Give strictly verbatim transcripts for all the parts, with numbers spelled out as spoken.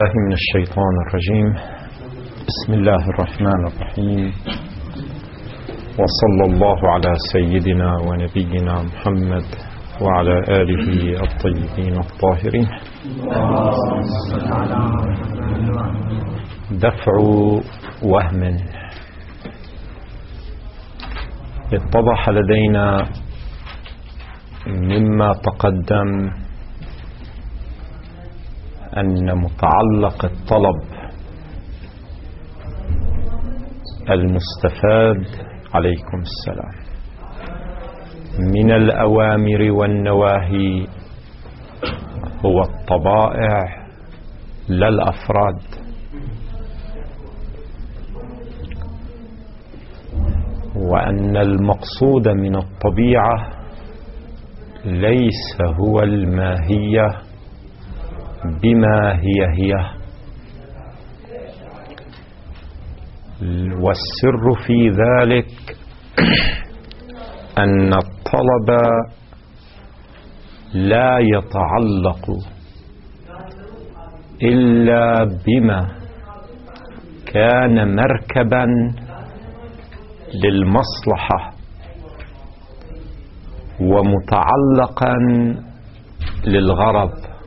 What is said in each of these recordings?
من الشيطان الرجيم. بسم الله الرحمن الرحيم، وصلى الله على سيدنا ونبينا محمد وعلى آله الطيبين الطاهرين. دفع وهم. اتضح لدينا مما تقدم أن متعلق الطلب المستفاد عليكم السلام من الأوامر والنواهي هو الطبائع لا الأفراد، وأن المقصود من الطبيعة ليس هو الماهية بما هي هي، والسر في ذلك أن الطلب لا يتعلق إلا بما كان مركبا للمصلحة ومتعلقا للغرض،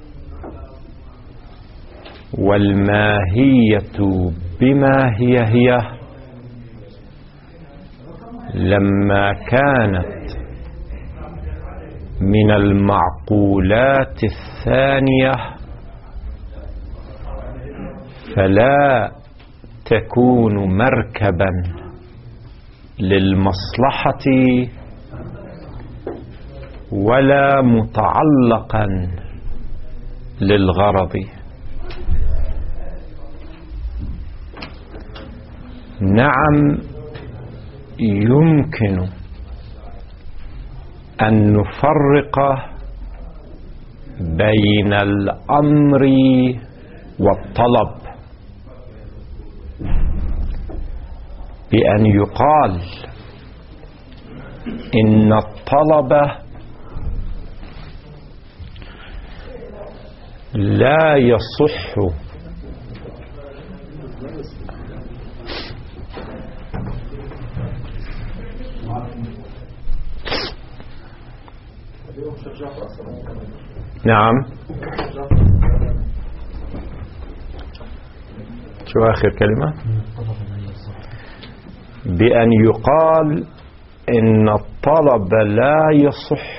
والماهية بما هي هي لما كانت من المعقولات الثانية فلا تكون مركبا للمصلحة ولا متعلقا للغرض. نعم، يمكن أن نفرق بين الأمر والطلب بأن يقال إن الطلب لا يصح نعم شو آخر كلمة؟ بأن يقال إن الطلب لا يصح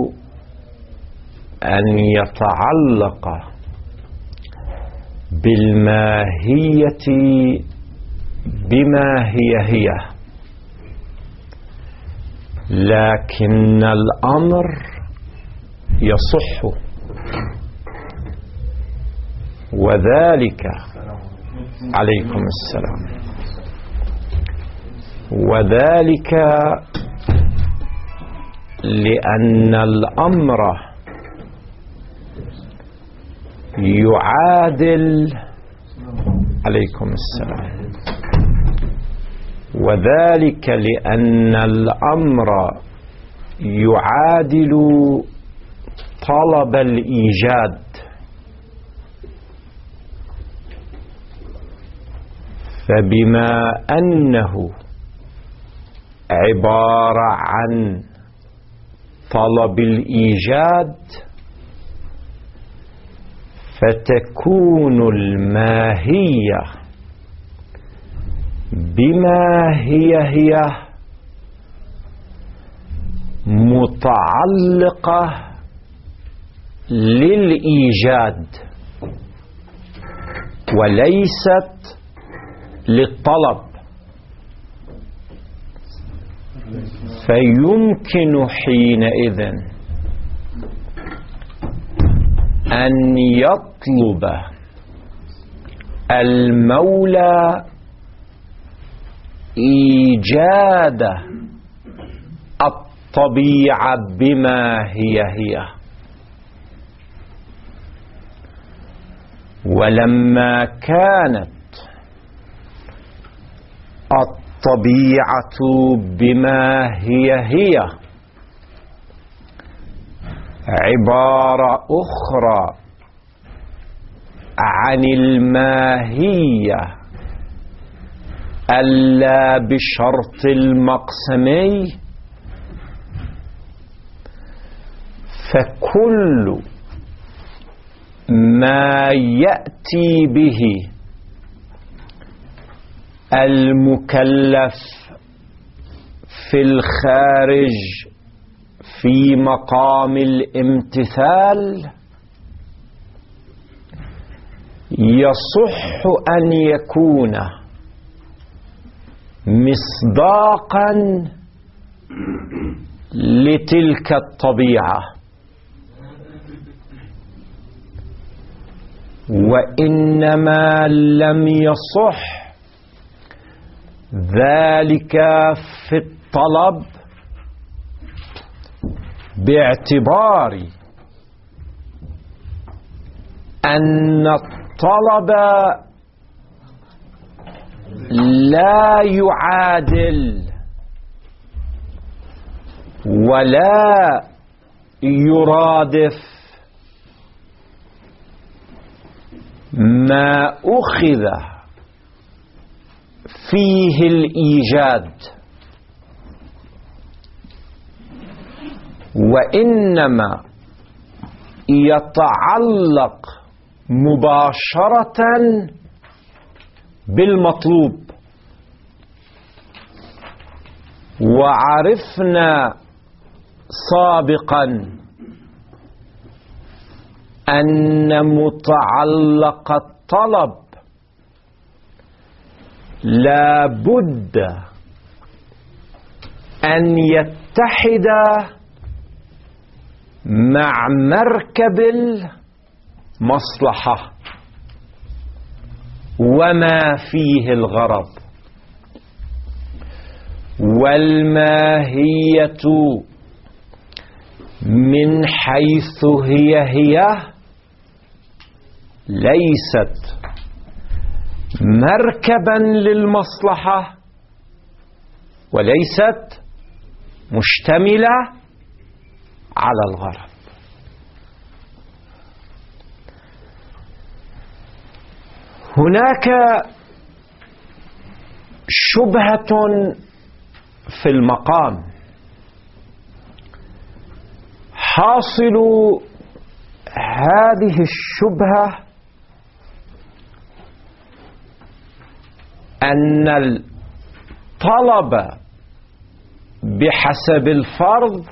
أن يتعلق بالماهية بما هي هي، لكن الأمر يصح، وذلك عليكم السلام وذلك لأن الأمر يعادل عليكم السلام وذلك لأن الأمر يعادل طلب الإيجاد، فبما أنه عبارة عن طلب الإيجاد فتكون الماهية بما هي هي متعلقة للإيجاد وليست للطلب، فيمكن حينئذ أن يطلب المولى إيجاد الطبيعة بما هي هي، ولما كانت الطبيعة بما هي هي عبارة أخرى عن الماهية ألا بشرط المقسمي، فكل ما يأتي به المكلف في الخارج في مقام الامتثال يصح أن يكون مصداقا لتلك الطبيعة، وإنما لم يصح ذلك في الطلب باعتبار أن الطلب لا يعادل ولا يرادف ما أخذ فيه الإيجاد، وإنما يتعلق مباشرة بالمطلوب. وعرفنا سابقا أن متعلق الطلب لا بد أن يتحد مع مركب المصلحة وما فيه الغرض. والماهية من حيث هي هي ليست مركبا للمصلحة وليست مشتملة على الغرض. هناك شبهة في المقام، حاصل هذه الشبهة أن الطلب بحسب الفرض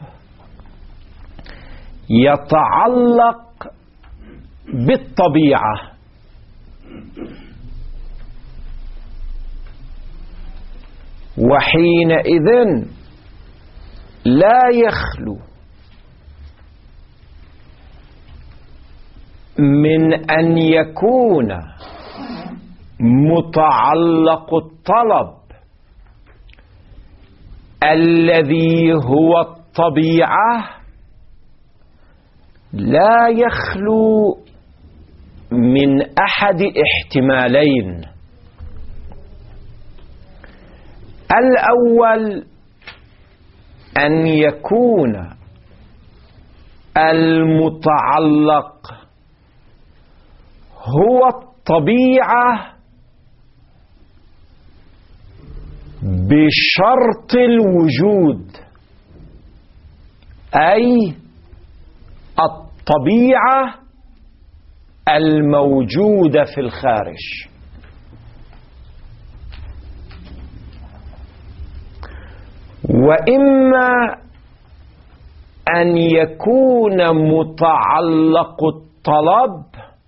يتعلق بالطبيعة، وحينئذ لا يخلو من أن يكون متعلق الطلب الذي هو الطبيعة لا يخلو من أحد احتمالين. الأول أن يكون المتعلق هو الطبيعة بشرط الوجود، أي الطبيعة الموجودة في الخارج. وإما أن يكون متعلق الطلب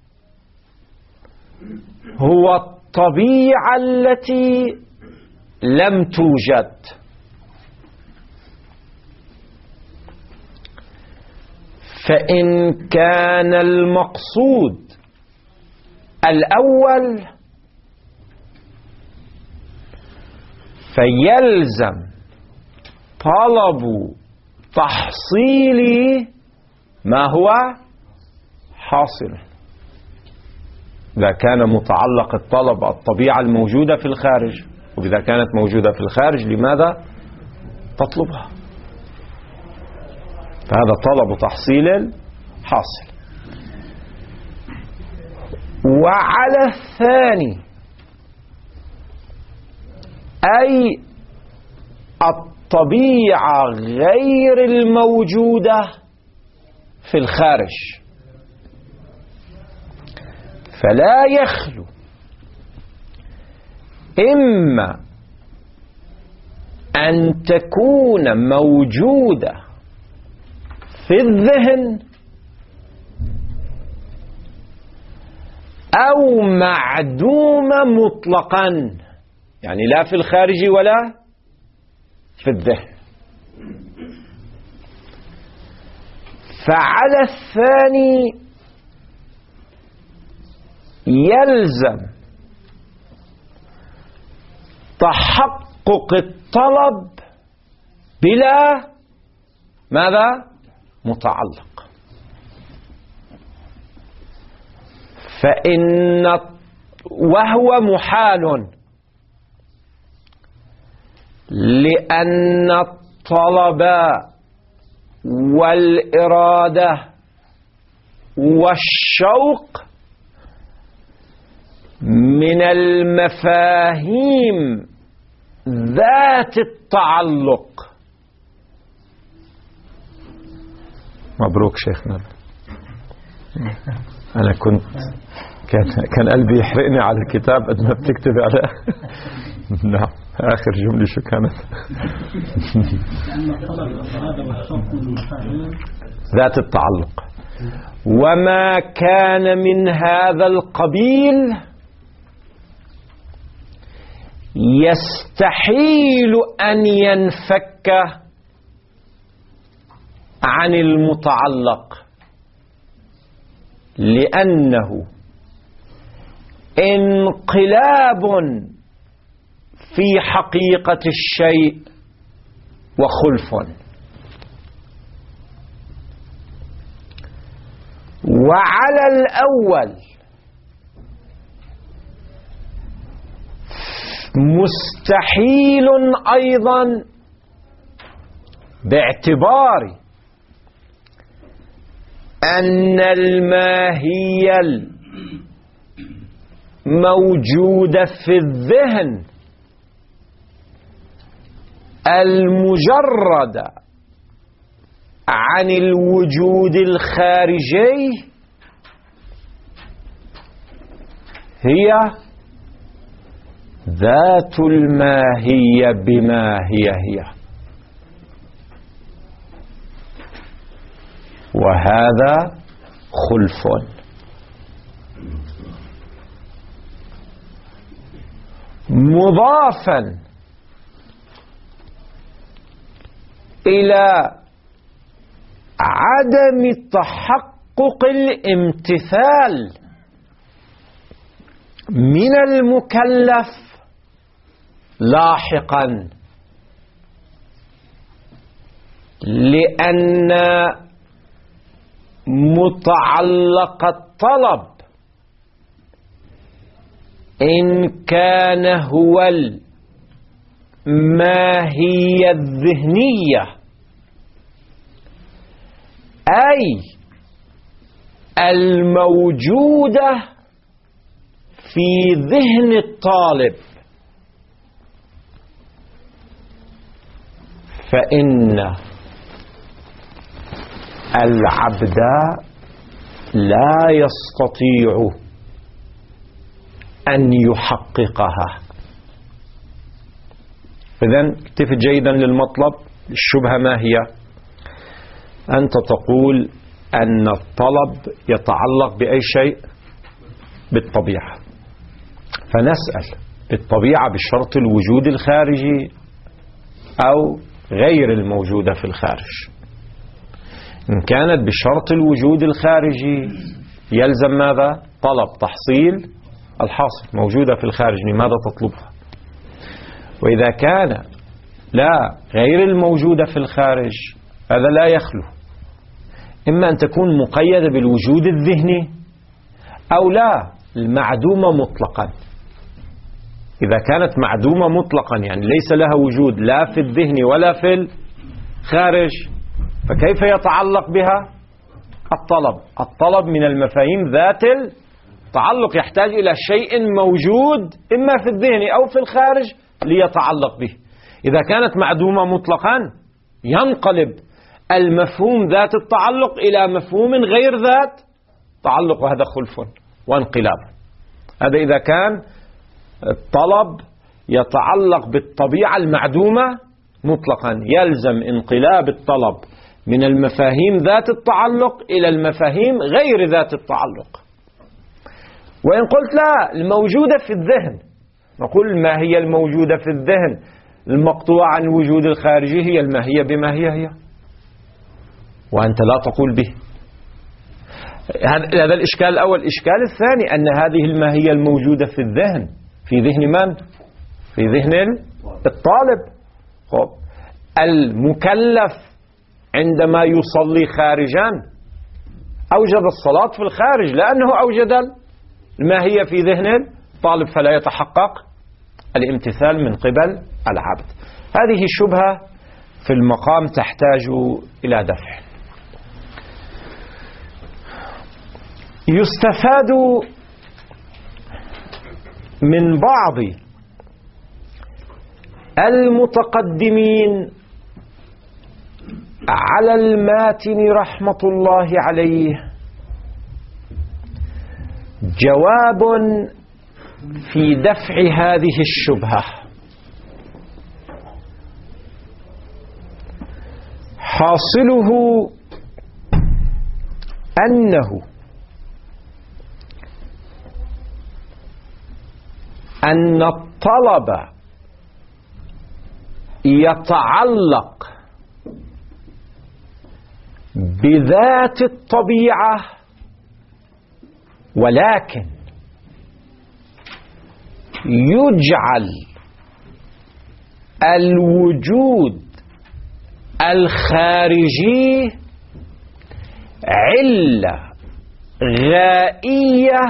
هو الطبيعة التي لم توجد، فإن كان المقصود الأول فيلزم طلب تحصيل ما هو حاصل. إذا كان متعلق الطلب الطبيعة الموجودة في الخارج، وإذا كانت موجودة في الخارج لماذا تطلبها؟ فهذا طلب تحصيل حاصل. وعلى الثاني أي الطبيعة غير الموجودة في الخارج، فلا يخلو إما أن تكون موجودة في الذهن أو معدومة مطلقا، يعني لا في الخارج ولا في الذهن. فعلى الثاني يلزم تحقق الطلب بلا ماذا؟ متعلق. فإن وهو محال، لأن الطلب والإرادة والشوق من المفاهيم ذات التعلق. مبروك شيخنا. أنا كنت كان كان قلبي يحرقني على الكتاب قد ما بتكتب عليه. نعم، آخر جملة شو كانت؟ ذات التعلق. وما كان من هذا القبيل يستحيل أن ينفك عن المتعلق، لأنه انقلاب في حقيقة الشيء وخلف. وعلى الأول مستحيل أيضا باعتبار أن الماهية الموجودة في الذهن المجردة عن الوجود الخارجي هي ذات الماهية بما هي هي، وهذا خلف. مضافا إلى عدم تحقق الامتثال من المكلف لاحقا، لأن متعلق الطلب إن كان هو الماهية الذهنية، أي الموجودة في ذهن الطالب، فإن العبد لا يستطيع أن يحققها. إذن التفت جيدا للمطلب. الشبهة ما هي؟ أنت تقول أن الطلب يتعلق بأي شيء؟ بالطبيعة. فنسأل بالطبيعة بشرط الوجود الخارجي أو غير الموجودة في الخارج؟ إن كانت بشرط الوجود الخارجي يلزم ماذا؟ طلب تحصيل الحاصل موجودة في الخارج، لماذا تطلبها؟ وإذا كان لا غير الموجودة في الخارج هذا لا يخلو إما أن تكون مقيدة بالوجود الذهني أو لا المعدومة مطلقا. إذا كانت معدومة مطلقا يعني ليس لها وجود لا في الذهن ولا في الخارج، فكيف يتعلق بها الطلب؟ الطلب من المفاهيم ذات التعلق يحتاج إلى شيء موجود إما في الذهن أو في الخارج ليتعلق به. إذا كانت معدومة مطلقا ينقلب المفهوم ذات التعلق إلى مفهوم غير ذات تعلق، وهذا خلف وانقلاب. هذا إذا كان الطلب يتعلق بالطبيعة المعدومة مطلقا، يلزم انقلاب الطلب من المفاهيم ذات التعلق إلى المفاهيم غير ذات التعلق. وإن قلت لا، الموجودة في الذهن، نقول ما هي الموجودة في الذهن المقطوعة عن الوجود الخارجي؟ هي الماهية بما هي هي، وأنت لا تقول به. هذا الإشكال الأول. الإشكال الثاني أن هذه الماهية الموجودة في الذهن في ذهن من؟ في ذهن الطالب. خب المكلف عندما يصلي خارجا أوجد الصلاة في الخارج لأنه أوجد الماهية في ذهن الطالب، فلا يتحقق الامتثال من قبل العبد. هذه الشبهة في المقام تحتاج إلى دفع. يستفاد من بعض المتقدمين على الماتن رحمة الله عليه جواب في دفع هذه الشبهة. حاصله أنه أن الطلب يتعلق بذات الطبيعة، ولكن يجعل الوجود الخارجي علة غائية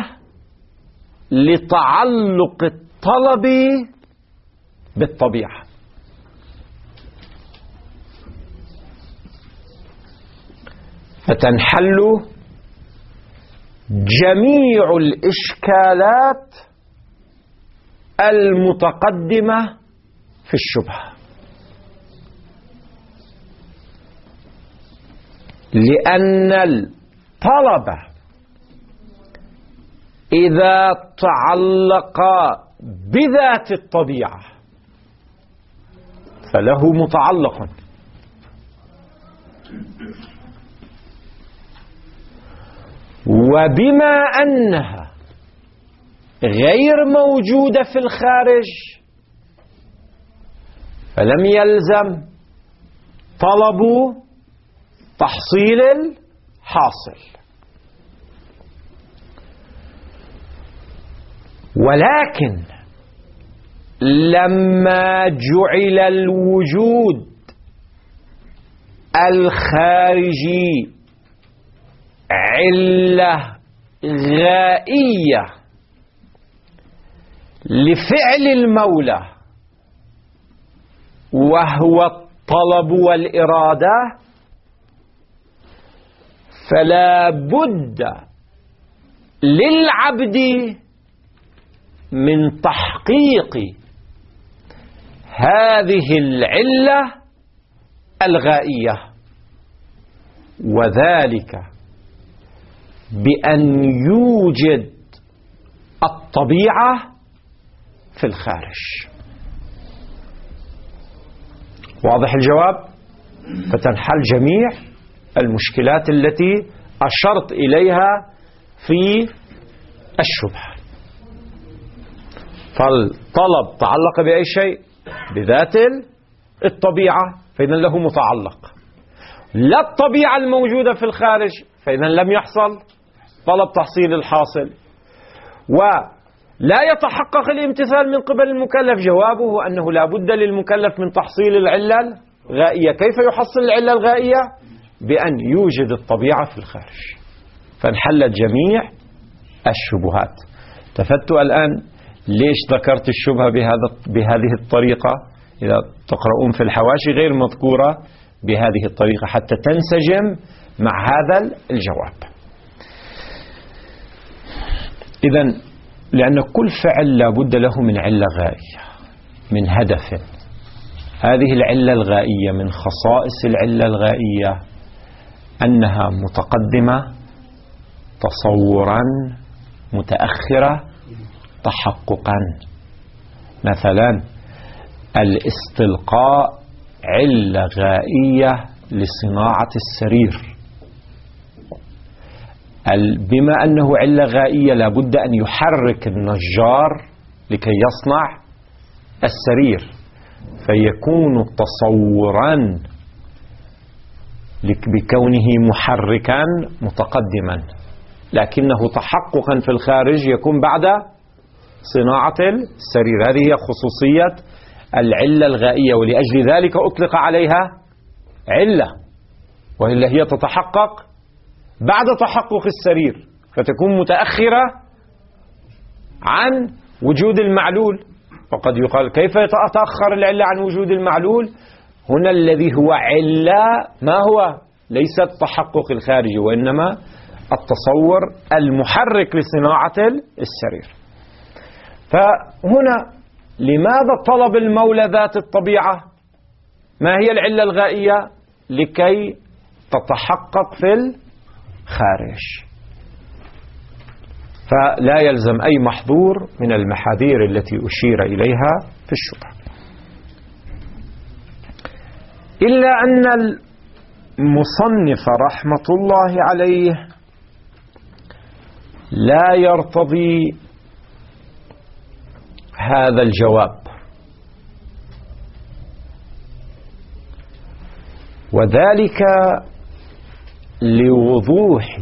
لتعلق الطلب بالطبيعة. فتنحل جميع الإشكالات المتقدمة في الشبهة، لأن الطلب إذا تعلق بذات الطبيعة فله متعلق، وبما أنها غير موجودة في الخارج فلم يلزم طلب تحصيل الحاصل. ولكن لما جعل الوجود الخارجي علة غائية لفعل المولى وهو الطلب والإرادة، فلا بد للعبد من تحقيق هذه العلة الغائية، وذلك بأن يوجد الطبيعة في الخارج. واضح الجواب؟ فتنحل جميع المشكلات التي أشرت إليها في الشبهة. فالطلب تعلق بأي شيء بذات الطبيعة فإذا له متعلق، لا الطبيعة الموجودة في الخارج فإذا لم يحصل طلب تحصيل الحاصل، ولا يتحقق الامتثال من قبل المكلف. جوابه أنه لا بد للمكلف من تحصيل العلة الغائية. كيف يحصل العلة الغائية؟ بأن يوجد الطبيعة في الخارج. فانحلت جميع الشبهات. تفت الآن ليش ذكرت الشبهة بهذا بهذه الطريقة؟ إذا تقرؤون في الحواشي غير مذكورة بهذه الطريقة حتى تنسجم مع هذا الجواب. إذن لأن كل فعل لا بد له من علة غائية، من هدف. هذه العلة الغائية من خصائص العلة الغائية أنها متقدمة تصورا، متأخرة تحققا. مثلا الاستلقاء علة غائية لصناعة السرير، بما أنه علة غائية لابد أن يحرك النجار لكي يصنع السرير، فيكون تصورا بكونه محركا متقدما، لكنه تحققا في الخارج يكون بعد صناعة السرير. هذه هي خصوصية العلة الغائية، ولأجل ذلك أطلق عليها علة، وإلا هي تتحقق بعد تحقق السرير، فتكون متأخرة عن وجود المعلول. وقد يقال كيف يتأخر العلة عن وجود المعلول؟ هنا الذي هو علة ما هو ليس التحقق الخارجي، وإنما التصور المحرك لصناعة السرير. فهنا لماذا طلب المولى ذات الطبيعة؟ ما هي العلة الغائية؟ لكي تتحقق في الخارج. فلا يلزم أي محظور من المحاذير التي أشير إليها في الشبهة، إلا أن المصنف رحمة الله عليه لا يرتضي هذا الجواب، وذلك لوضوح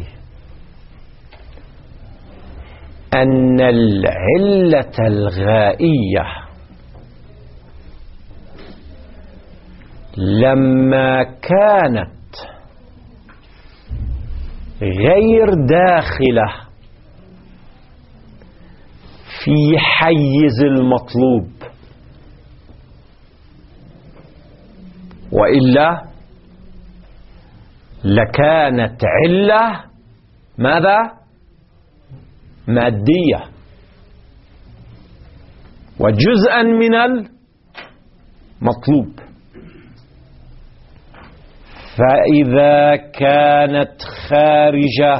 أن العلة الغائية لما كانت غير داخلة في حيز المطلوب، وإلا لكانت علة ماذا؟ مادية وجزءا من المطلوب. فإذا كانت خارجة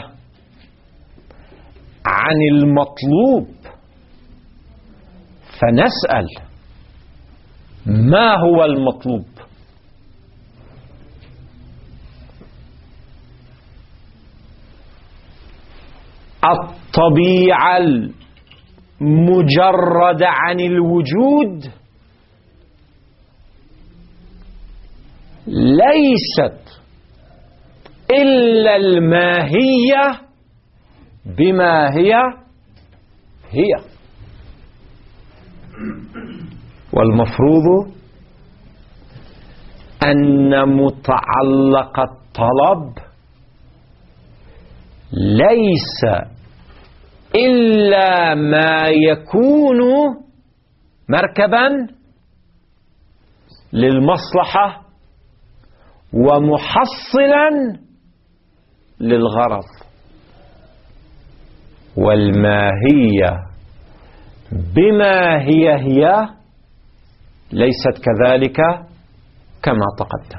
عن المطلوب فنسأل ما هو المطلوب؟ الطبيعة المجردة عن الوجود ليست إلا الماهية بما هي هي، والمفروض أن متعلق الطلب ليس إلا ما يكون مركبا للمصلحة ومحصلا للغرض، والماهية بما هي هي ليست كذلك كما تقدم.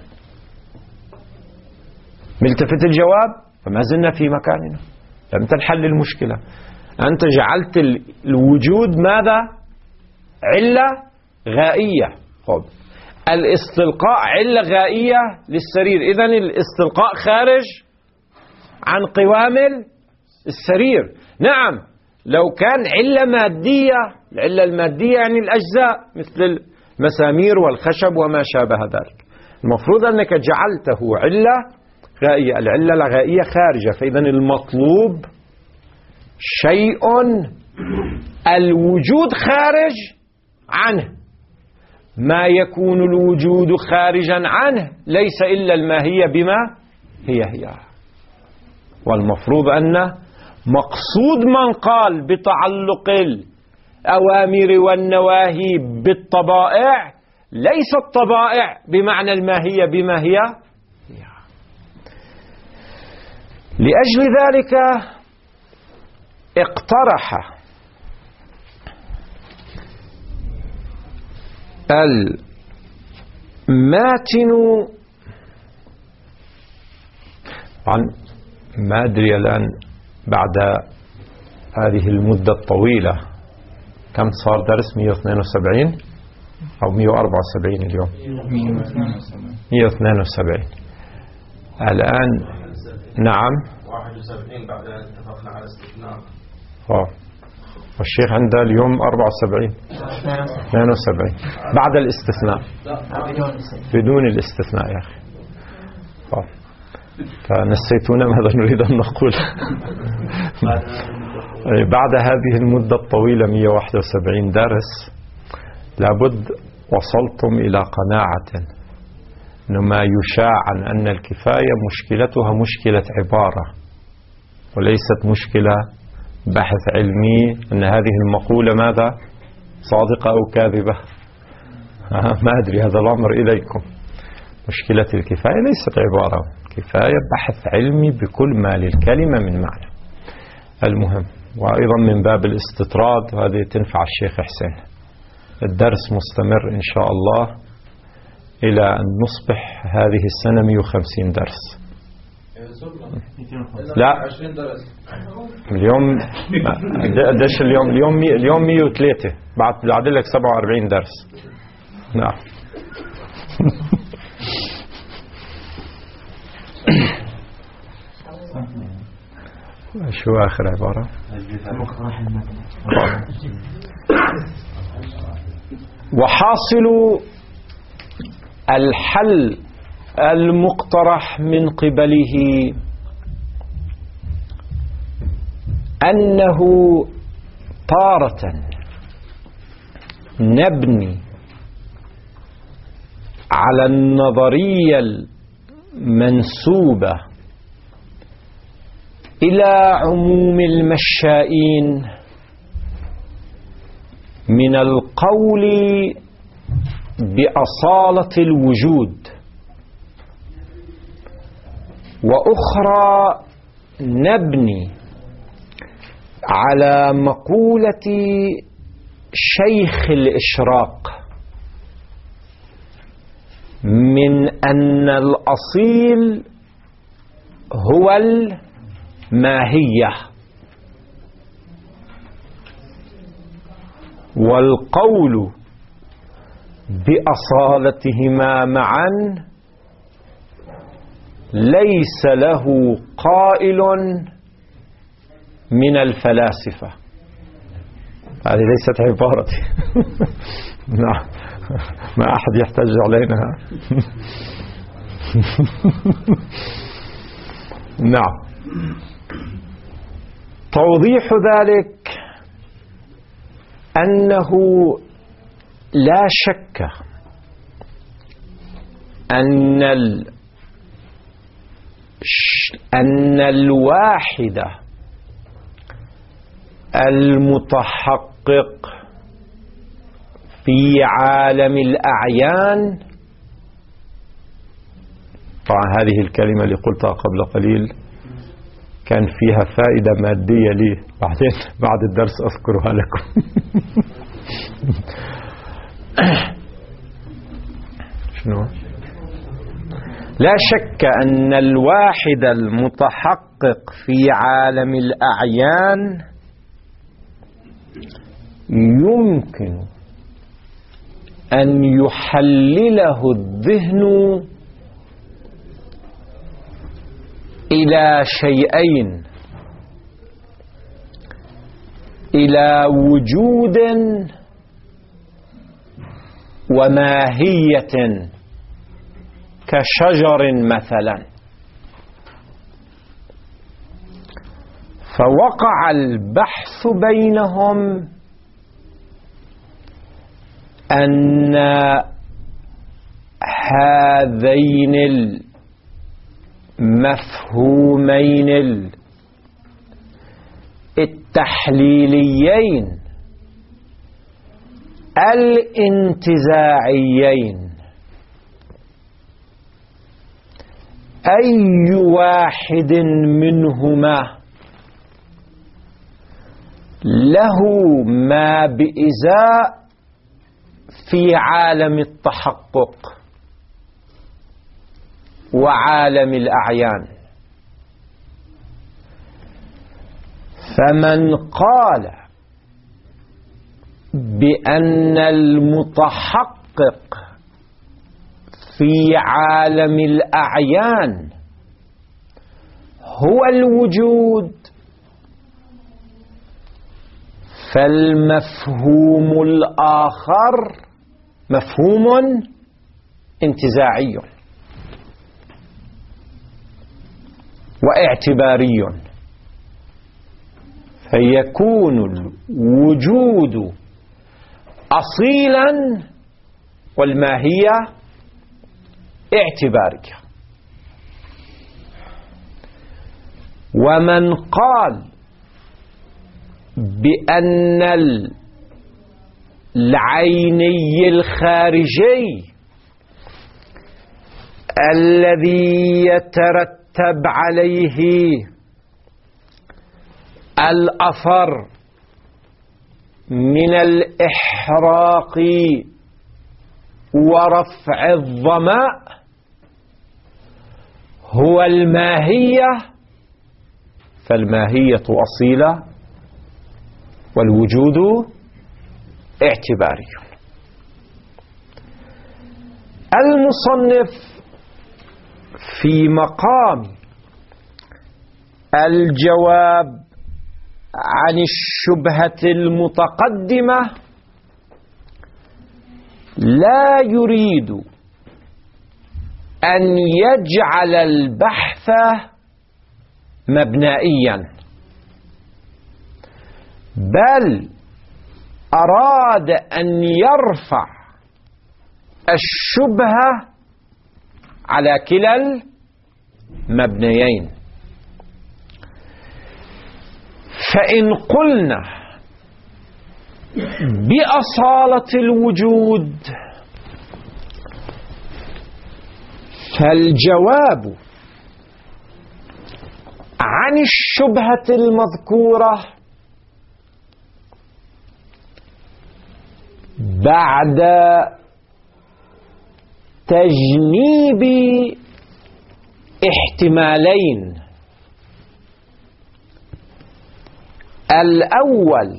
ملتفت الجواب؟ فما زلنا في مكاننا، لم تنحل المشكلة. أنت جعلت الوجود ماذا؟ علة غائية. خب الاستلقاء علة غائية للسرير، إذن الاستلقاء خارج عن قوام السرير. نعم، لو كان علة مادية، العلة المادية يعني الأجزاء مثل المسامير والخشب وما شابه ذلك، المفروض أنك جعلته علة غائية. العلة الغائية خارجة، فإذن المطلوب شيء الوجود خارج عنه. ما يكون الوجود خارجا عنه ليس إلا الماهية بما هي هي، والمفروض أن مقصود من قال بتعلق الأوامر والنواهي بالطبائع ليس الطبائع بمعنى الماهية بما هي هي. لأجل ذلك اقترح الماتن عن ما أدري الآن بعد هذه المدة الطويلة كم صار درس؟ مئة واثنين وسبعين أو مئة وأربعة وسبعين اليوم؟ مئة واثنين وسبعين الآن. نعم واحد وسبعين بعد أن اتفقنا على استثناء. أوه. والشيخ عنده اليوم أربعة وسبعين اثنين وسبعين بعد الاستثناء بدون الاستثناء يا أخي. أوه. فنسيتونا ماذا نريد أن نقول. بعد هذه المدة الطويلة مئة وواحد وسبعين درس لابد وصلتم إلى قناعة أن ما يشاع عن أن الكفاية مشكلتها مشكلة عبارة وليست مشكلة بحث علمي، أن هذه المقولة ماذا صادقة أو كاذبة. ما أدري، هذا الأمر إليكم. مشكلة الكفاية ليست عبارة، كفاية بحث علمي بكل ما للكلمة من معنى. المهم، وأيضا من باب الاستطراد، وهذه تنفع الشيخ حسين. الدرس مستمر إن شاء الله إلى أن نصبح هذه السنة مئة وخمسين درس. لا اليوم قديش اليوم؟ اليوم اليوم مئة وثلاثة، بعد بعد لك سبعة وأربعين درس. نعم. شو آخر عبارة؟ وحاصل الحل المقترح من قبله أنه تارة نبني على النظرية المنسوبة إلى عموم المشائين من القول بأصالة الوجود، وأخرى نبني على مقولة شيخ الإشراق من أن الأصيل هو الماهية، والقول بأصالتهما معا ليس له قائل من الفلاسفة. هذه ليست عبارتي. نعم، ما أحد يحتج علينا. نعم. توضيح ذلك أنه لا شك أن ال أن الواحد المتحقق في عالم الأعيان، طبعا هذه الكلمة اللي قلتها قبل قليل كان فيها فائدة مادية لي، بعدين بعد الدرس أذكرها لكم. شنو؟ لا شك أن الواحد المتحقق في عالم الأعيان يمكن أن يحلله الذهن إلى شيئين: إلى وجود وماهية كشجر مثلا. فوقع البحث بينهم أن هذين المفهومين التحليليين الانتزاعيين أي واحد منهما له ما بإزاء في عالم التحقق وعالم الأعيان. فمن قال بأن المتحقق في عالم الأعيان هو الوجود، فالمفهوم الآخر مفهوم انتزاعي واعتباري، فيكون الوجود أصيلا والماهية اعتبارية. ومن قال بأن العيني الخارجي الذي يترتب عليه الأثر من الإحراق ورفع الظمأ هو الماهية، فالماهية أصيلة والوجود اعتباري. المصنف في مقام الجواب عن الشبهة المتقدمة لا يريد أن يجعل البحث مبنائيا، بل أراد أن يرفع الشبهة على كلا المبنيين. فإن قلنا بأصالة الوجود فالجواب عن الشبهة المذكورة بعد تجنيب احتمالين: الأول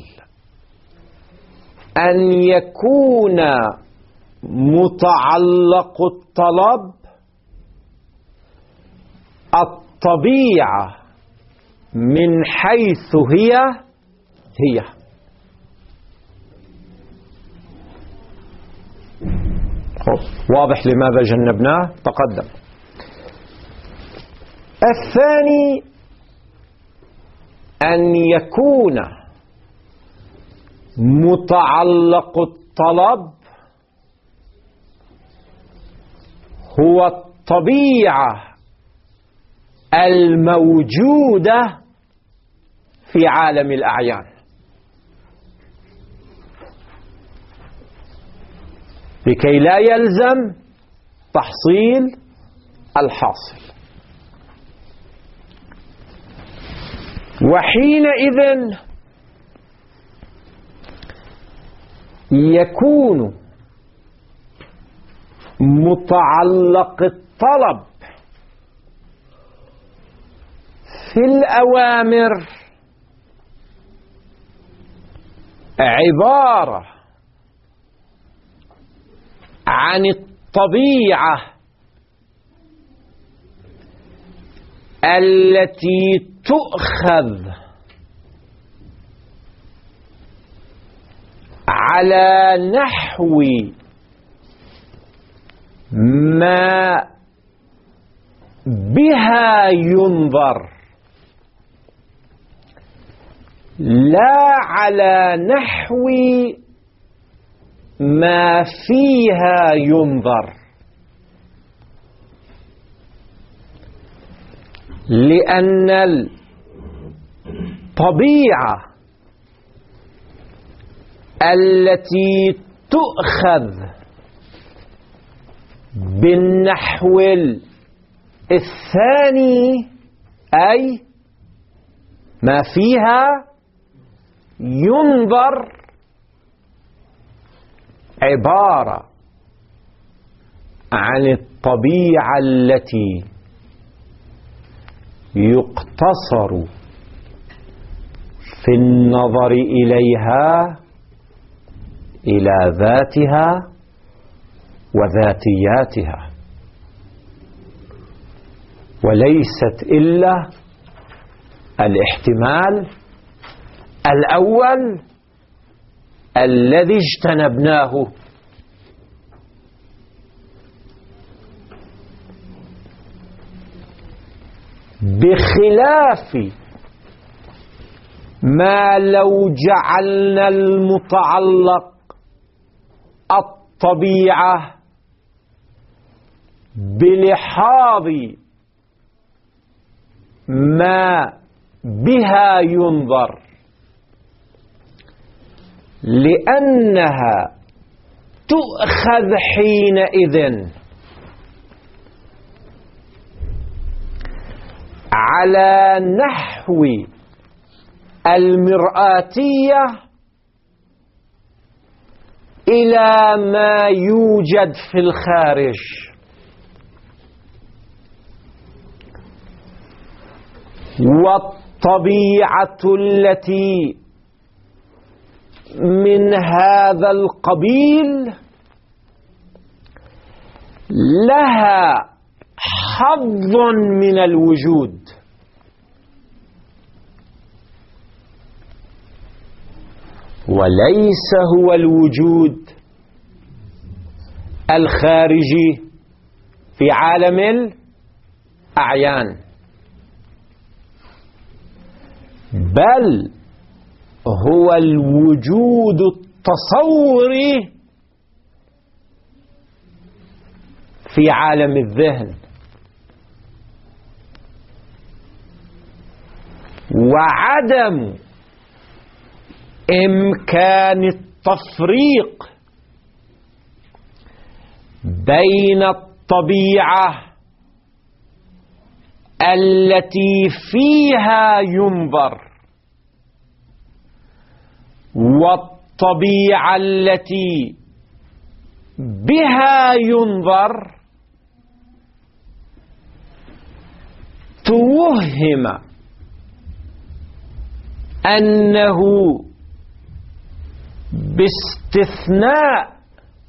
أن يكون متعلق الطلب الطبيعة من حيث هي هي، واضح لماذا جنبناه تقدم. الثاني أن يكون متعلق الطلب هو الطبيعة الموجودة في عالم الأعيان، لكي لا يلزم تحصيل الحاصل. وحينئذ يكون متعلق الطلب في الأوامر عبارة عن الطبيعة التي تؤخذ على نحو ما بها ينظر، لا على نحو ما فيها ينظر، لأن الطبيعة التي تؤخذ بالنحو الثاني أي ما فيها ينظر عبارة عن الطبيعة التي يقتصر في النظر إليها إلى ذاتها وذاتياتها، وليست إلا الاحتمال الأول الذي اجتنبناه. بخلاف ما لو جعلنا المتعلق الطبيعة بلحاظ ما بها ينظر، لأنها تؤخذ حينئذ على نحو المرآتية إلى ما يوجد في الخارج، والطبيعة التي من هذا القبيل لها حظ من الوجود، وليس هو الوجود الخارجي في عالم الأعيان، بل هو الوجود التصوري في عالم الذهن. وعدم إمكان التفريق بين الطبيعة التي فيها ينظر والطبيعة التي بها ينظر توهم أنه باستثناء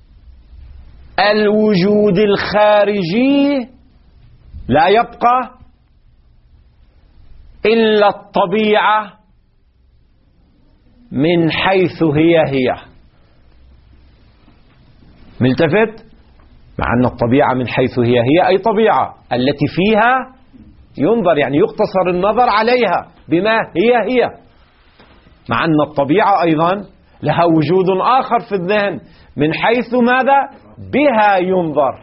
الوجود الخارجي لا يبقى إلا الطبيعة من حيث هي هي. ملتفت؟ مع أن الطبيعة من حيث هي هي أي طبيعة التي فيها ينظر، يعني يقتصر النظر عليها بما هي هي، مع أن الطبيعة أيضا لها وجود آخر في الذهن من حيث ماذا؟ بها ينظر.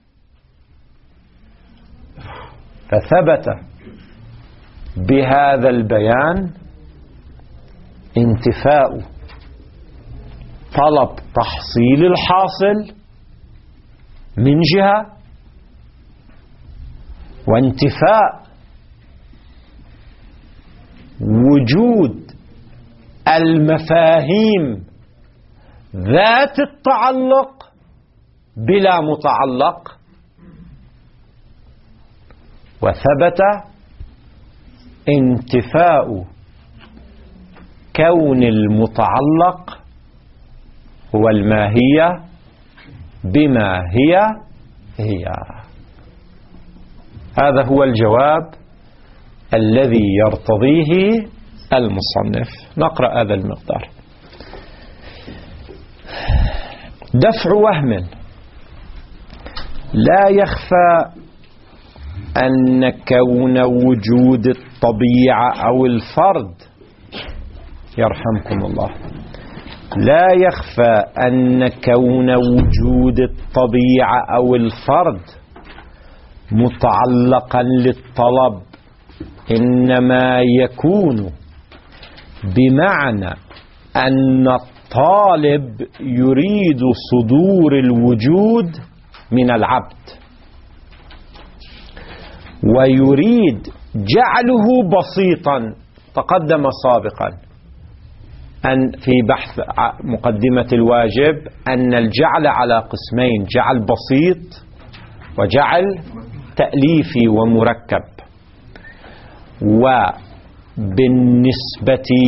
فثبت بهذا البيان انتفاء طلب تحصيل الحاصل من جهة، وانتفاء وجود المفاهيم ذات التعلق بلا متعلق. وثبت انتفاء كون المتعلق هو الماهية بما هي هي. هذا هو الجواب الذي يرتضيه المصنف. نقرأ هذا المقدار. دفع وهم. لا يخفى أن كون وجود الطبيعة أو الفرد، يرحمكم الله، لا يخفى أن كون وجود الطبيعة أو الفرد متعلقا للطلب إنما يكون بمعنى أن الطالب يريد صدور الوجود من العبد، ويريد جعله بسيطا. تقدم سابقا أن في بحث مقدمة الواجب أن الجعل على قسمين: جعل بسيط وجعل تأليفي ومركب. وبالنسبة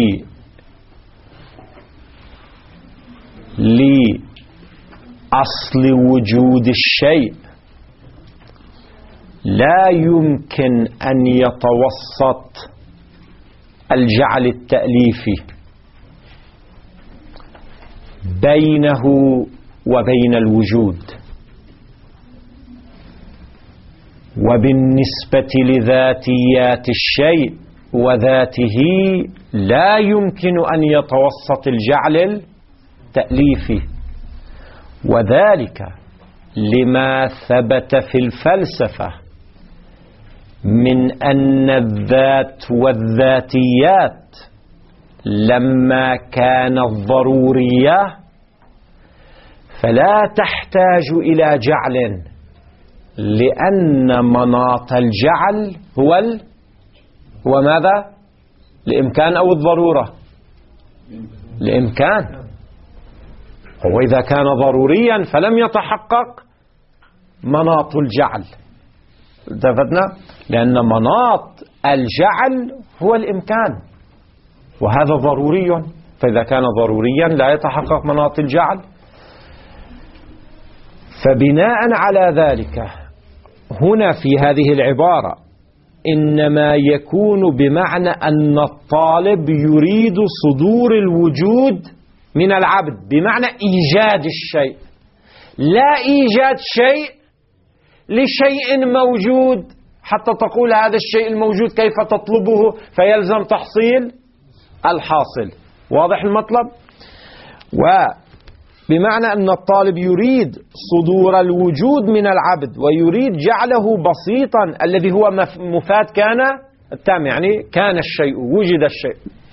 لأصل وجود الشيء لا يمكن أن يتوسط الجعل التأليفي بينه وبين الوجود. وبالنسبة لذاتيات الشيء وذاته لا يمكن أن يتوسط الجعل التأليفي، وذلك لما ثبت في الفلسفة من أن الذات والذاتيات لما كانت ضرورية فلا تحتاج إلى جعل، لأن مناط الجعل هو ال... هو ماذا؟ الإمكان أو الضرورة؟ الإمكان. وإذا كان ضروريا فلم يتحقق مناط الجعل. التفتنا؟ لأن مناط الجعل هو الإمكان، وهذا ضروري، فإذا كان ضروريا لا يتحقق مناط الجعل. فبناء على ذلك هنا في هذه العبارة إنما يكون بمعنى أن الطالب يريد صدور الوجود من العبد، بمعنى إيجاد الشيء، لا إيجاد شيء لشيء موجود حتى تقول هذا الشيء الموجود كيف تطلبه فيلزم تحصيل الحاصل. واضح المطلب؟ وبمعنى أن الطالب يريد صدور الوجود من العبد ويريد جعله بسيطا الذي هو مفاد كان التام، يعني كان الشيء، وجد الشيء،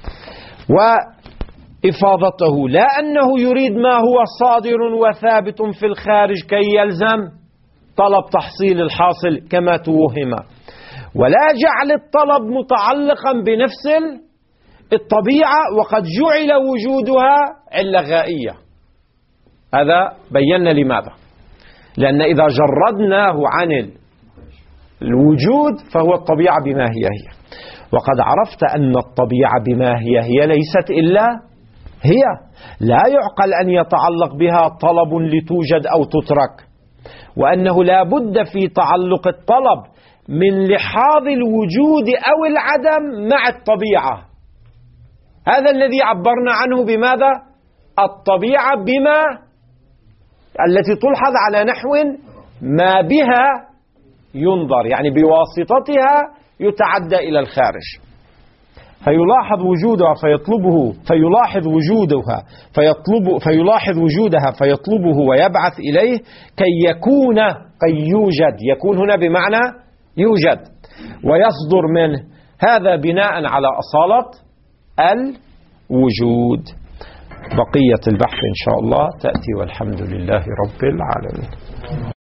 وإفاضته، لا أنه يريد ما هو صادر وثابت في الخارج كي يلزم طلب تحصيل الحاصل كما توهم، ولا جعل الطلب متعلقا بنفس الطبيعة وقد جعل وجودها علة غائية. هذا بينا لماذا، لأن إذا جردناه عن الوجود فهو الطبيعة بما هي هي، وقد عرفت أن الطبيعة بما هي هي ليست إلا هي، لا يعقل أن يتعلق بها طلب لتوجد أو تترك، وأنه لا بد في تعلق الطلب من لحاظ الوجود أو العدم مع الطبيعة. هذا الذي عبرنا عنه بماذا؟ الطبيعة بما التي تلحظ على نحو ما بها ينظر، يعني بواسطتها يتعدى إلى الخارج، فيلاحظ وجودها فيطلبه، فيلاحظ وجودها فيطلب فيلاحظ وجودها فيطلبه ويبعث إليه كي يكون، كي يوجد، يكون هنا بمعنى يوجد، ويصدر منه. هذا بناء على أصالة الوجود. بقية البحث إن شاء الله تأتي، والحمد لله رب العالمين.